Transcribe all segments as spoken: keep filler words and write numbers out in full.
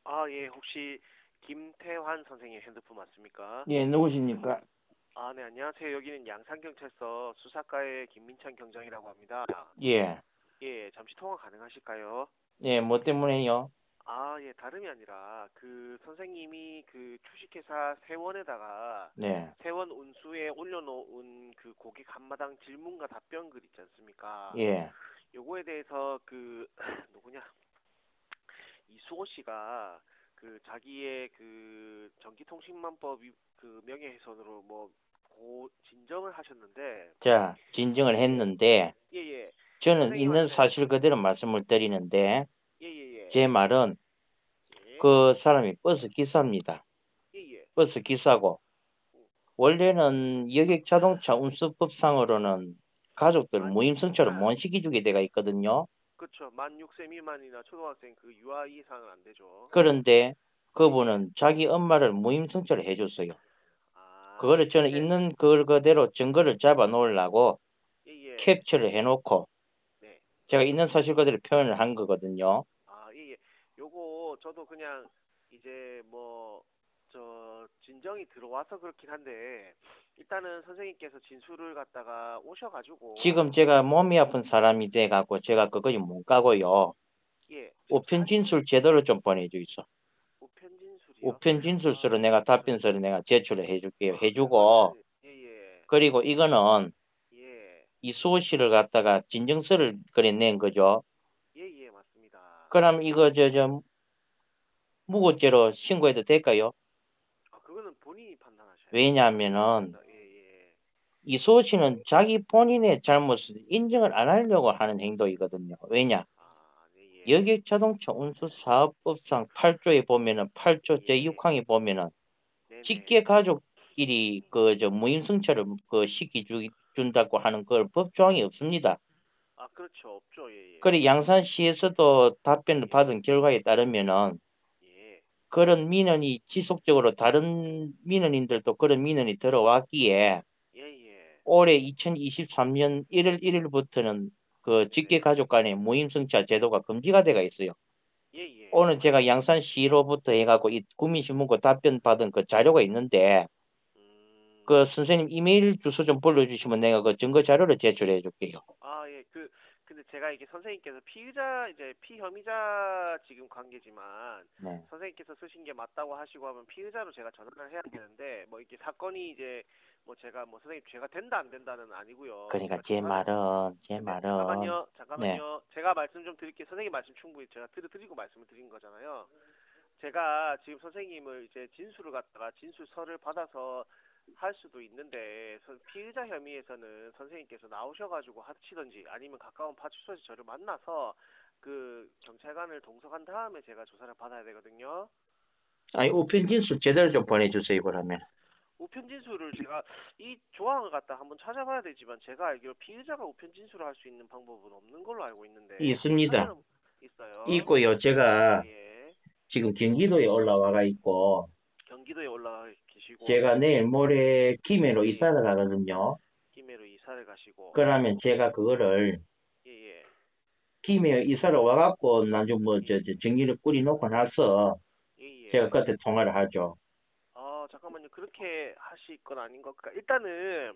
아, 예, 혹시 김태환 선생님 핸드폰 맞습니까? 예, 누구십니까? 아, 네, 안녕하세요. 여기는 양산경찰서 수사과의 김민찬 경장이라고 합니다. 예, 예, 잠시 통화 가능하실까요? 예, 뭐 때문에요? 아, 예, 다름이 아니라 그 선생님이 그 주식회사 세원에다가 네, 세원 운수에 올려놓은 그 고객 한마당 질문과 답변글 있지 않습니까? 예. 요거에 대해서 그 누구냐? 이수호 씨가 그 자기의 그 전기통신망법 위- 그 명예훼손으로 뭐 고 진정을 하셨는데 자, 진정을 예예 했는데, 예예 저는 있는 선생님한테 사실 그대로 말씀을 드리는데, 예예예 제 말은 예 그 사람이 버스 기사입니다. 예예 버스 기사고, 원래는 여객 자동차 운수법상으로는 가족들 만 무임승차를 못 시켜주게 돼가 있거든요. 그쵸 만 육 세 미만이나 초등학생 그 유아 이상은 안 되죠. 그런데 예예 그분은 자기 엄마를 무임승차를 해줬어요. 아 그거를 저는 근데 있는 그대로 증거를 잡아 놓으려고 예예 캡처를 해놓고, 네 제가 있는 사실 그대로 표현을 한 거거든요. 아, 예, 예. 요거 저도 그냥 이제 뭐 저 진정이 들어와서 그렇긴 한데 일단은 선생님께서 진술을 갖다가 오셔가지고 지금 제가 몸이 아픈 사람이 돼갖고 제가 그것이 못 가고요. 예, 지금 우편 사진 진술 제도를 좀 보내주이소. 우편 진술이요? 우편 진술서로 아, 내가 그거는 답변서를 내가 제출을 해줄게요. 해주고, 그거는 예, 예, 그리고 이거는 예, 이수호 씨를 갖다가 진정서를 그래 낸 거죠. 예, 예, 맞습니다. 그럼 이거 저, 저, 무고죄로 신고해도 될까요? 아, 그거는 본인이 판단하셔야죠. 왜냐하면은 상관없습니다. 예, 예. 이수호 씨는 자기 본인의 잘못을 인정을 안 하려고 하는 행동이거든요. 왜냐? 아, 네, 예, 여객자동차 운수사업법상 팔 조에 보면은 팔 조 예, 제육 항에 보면은 직계 네네. 가족끼리 그 저 무임승차를 그 시키 주, 준다고 하는 그 법조항이 없습니다. 아, 그렇죠. 없죠. 예, 예, 그리고 양산시에서도 답변을 예, 받은 결과에 따르면은 예, 그런 민원이 지속적으로 다른 민원인들도 그런 민원이 들어왔기에 예, 예. 올해 이천이십삼 년 일월 일일부터는 그 직계 네네. 가족 간의 무임승차 제도가 금지가 돼가 있어요. 예, 예. 오늘 제가 양산시로부터 해갖고 이 국민신문고 답변 받은 그 자료가 있는데 그 음, 선생님 이메일 주소 좀 불러주시면 내가 그 증거 자료를 제출해 줄게요. 아, 예. 그, 근데 제가 이게 선생님께서 피의자, 이제 피혐의자 지금 관계지만 네. 선생님께서 쓰신 게 맞다고 하시고 하면 피의자로 제가 전화를 해야 되는데 뭐 이게 사건이 이제 뭐 제가 뭐 선생님 죄가 된다 안 된다는 아니고요. 그러니까 제가 제 조사를 말은 제 네네 말은 잠깐만요 네. 잠깐만요 제가 말씀 좀 드릴게요. 선생님 말씀 충분히 제가 드려 드리고 말씀을 드린 거잖아요. 제가 지금 선생님을 이제 진술을 갖다가 진술서를 받아서 할 수도 있는데 선- 피의자 혐의에서는 선생님께서 나오셔가지고 하시던지 아니면 가까운 파출소에서 저를 만나서 그 경찰관을 동석한 다음에 제가 조사를 받아야 되거든요. 아니 우편 진술 제대로 좀 보내주세요 그러면. 우편 진술을 제가 이 조항을 갖다 한번 찾아봐야 되지만 제가 알기로 피의자가 우편 진술을 할 수 있는 방법은 없는 걸로 알고 있는데 한번 있습니다. 찾아는 있어요. 있고요. 제가 예예. 지금 경기도에 올라와가 있고 경기도에 올라가 계시고 제가 내일 모레 김해로 예예. 이사를 가거든요. 김해로 이사를 가시고 그러면 제가 그거를 예예 김해 이사를 와갖고 나중 뭐 저 저 정리를 꾸려놓고 나서 제가 예예 그때 통화를 하죠. 아 잠깐만요 그렇게 하실 건 아닌 것 같까 일단은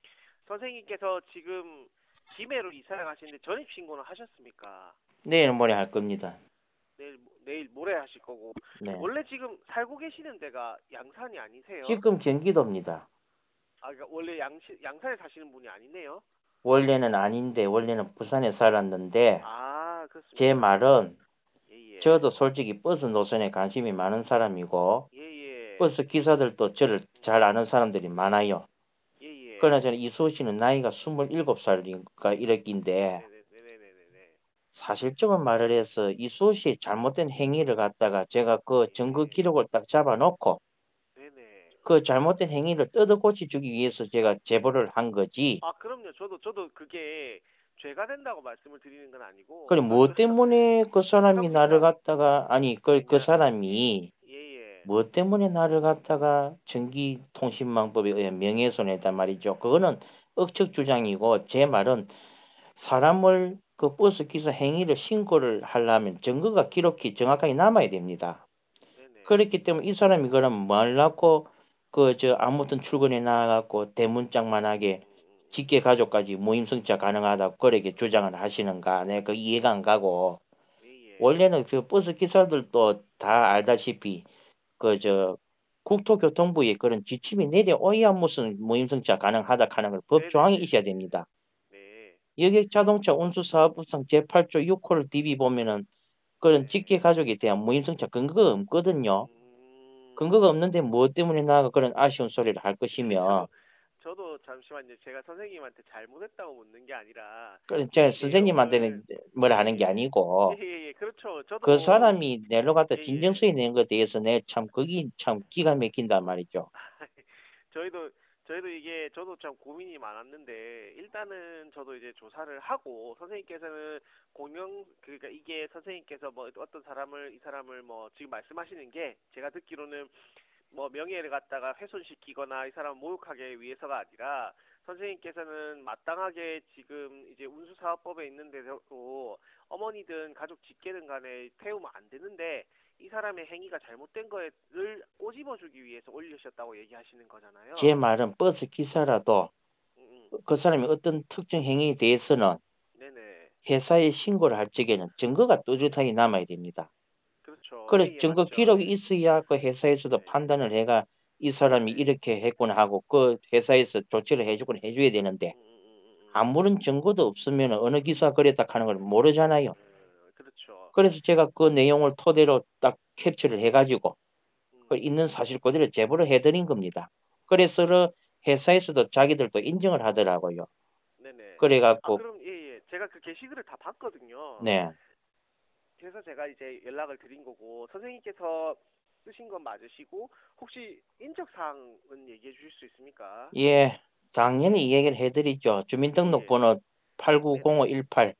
선생님께서 지금 김해로 이사를 가시는데 전입 신고는 하셨습니까? 내일 모레 할 겁니다. 내일 내일 모레 하실 거고 네. 원래 지금 살고 계시는 데가 양산이 아니세요? 지금 경기도입니다. 아 그러니까 원래 양시 양산에 사시는 분이 아니네요. 원래는 아닌데 원래는 부산에 살았는데 아 제 그렇습니까? 말은 예예 저도 솔직히 버스 노선에 관심이 많은 사람이고 예예 버스 기사들도 저를 잘 아는 사람들이 많아요. 그러나 예예 저는 이수호 씨는 나이가 스물일곱 살인가 이랬긴데 네네네네네네 사실적인 말을 해서 이수호 씨의 잘못된 행위를 갖다가 제가 그 증거 예 기록을 딱 잡아놓고 네네 그 잘못된 행위를 뜯어 고쳐주기 위해서 제가 제보를 한 거지. 아, 그럼요. 저도, 저도 그게 죄가 된다고 말씀을 드리는 건 아니고, 그래 그, 뭐 때문에 그 사람이 나를 잠깐만요. 갖다가 아니 그 그 왜냐, 예, 사람이 예, 예. 뭐 때문에 나를 갖다가 전기통신망법에 의한 명예훼손했단 말이죠. 그거는 억측 주장이고 제 말은 사람을 그 버스 기사 행위를 신고를 하려면 증거가 기록이 정확하게 남아야 됩니다. 그렇기 때문에 이 사람이 그럼 뭐 하려고 그 저 아무튼 출근해 나가고 대문짝만하게 직계 가족까지 모임승차 가능하다고 그렇게 주장을 하시는가? 내가 그 이해가 안 가고 예, 예. 원래는 그 버스 기사들도 다 알다시피 그 저 국토교통부에 그런 지침이 내려오야 무슨 모임승차 가능하다 하는 걸 법 조항이 네네네. 있어야 됩니다. 네. 여객자동차 운수사업법상 제팔 조 육 호를 디비 보면은 그런 네. 직계 가족에 대한 무임승차 근거가 없거든요. 음. 근거가 없는데 뭐 때문에 나가 그런 아쉬운 소리를 할 것이며 저, 저도 잠시만요. 제가 선생님한테 잘못했다고 묻는 게 아니라 그 제가 이 내용을 선생님한테는 뭐라 하는 게 예, 예, 아니고 예, 예. 그렇죠. 그 저도 사람이 내로 갖다 예, 예. 진정성이 낸 것에 대해서 내 참 그게 참 기가 막힌단 말이죠. 저희도 저희도 이게 저도 참 고민이 많았는데 일단은 저도 이제 조사를 하고 선생님께서는 공영 그러니까 이게 선생님께서 뭐 어떤 사람을 이 사람을 뭐 지금 말씀하시는 게 제가 듣기로는 뭐 명예를 갖다가 훼손시키거나 이 사람 모욕하기 위해서가 아니라 선생님께서는 마땅하게 지금 이제 운수사업법에 있는 대로 어머니든 가족 직계든 간에 태우면 안 되는데 이 사람의 행위가 잘못된 거를 꼬집어주기 위해서 올리셨다고 얘기하시는 거잖아요. 제 말은 버스 기사라도 음, 음. 그 사람이 어떤 특정 행위에 대해서는 네네. 회사에 신고를 할 적에는 증거가 뚜렷하게 남아야 됩니다. 그렇죠. 그래서 예, 예, 증거 맞죠. 기록이 예. 있어야 그 회사에서도 네. 판단을 해가 이 사람이 네네. 이렇게 했구나 하고 그 회사에서 조치를 해주곤 해줘야 되는데 음, 음, 음, 음, 음. 아무런 증거도 없으면 어느 기사 그랬다 하는 걸 모르잖아요. 음, 그렇죠. 그래서 제가 그 내용을 토대로 딱 캡처를 해가지고 그 음. 있는 사실 그대로 제보를 해드린 겁니다. 그래서 회사에서도 자기들도 인정을 하더라고요. 네네. 아, 그래갖고 그럼, 예, 예. 제가 그 게시글을 다 봤거든요. 네, 그래서 제가 이제 연락을 드린 거고, 선생님께서 쓰신 건 맞으시고, 혹시 인적사항은 얘기해 주실 수 있습니까? 예, 당연히 이 얘기를 해드리죠. 예, 주민등록번호 네네. 팔구공오일팔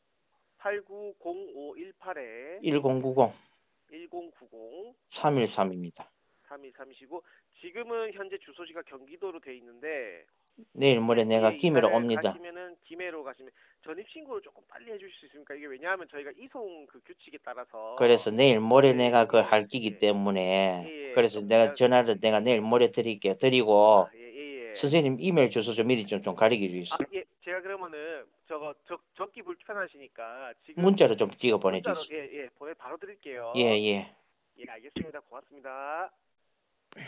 팔구공오일팔에 일공구공 일공구공 삼일삼입니다. 삼이삼이시고, 지금은 현재 주소지가 경기도로 돼 있는데, 내일 모레 내가 현지에 김해로 이사를 옵니다. 가시면은 김해로 가시면 전입신고를 조금 빨리 해주실 수 있습니까? 이게 왜냐하면 저희가 이송 그 규칙에 따라서 그래서 내일 모레 예, 내가 그 예, 할 끼기 예, 때문에 예, 예, 그래서 조금 내가 제가 전화를 내가 내일 모레 드릴게요. 드리고 아, 예, 예, 예. 선생님 이메일 주소 좀 미리 좀, 좀 가르쳐 아, 주십시오. 예, 제가 그러면은 저거 적 적기 불편하시니까 지금 문자로 좀 찍어 문자로 보내주십시오. 예, 예, 보내 바로 예, 드릴게요. 예. 예, 알겠습니다. 고맙습니다.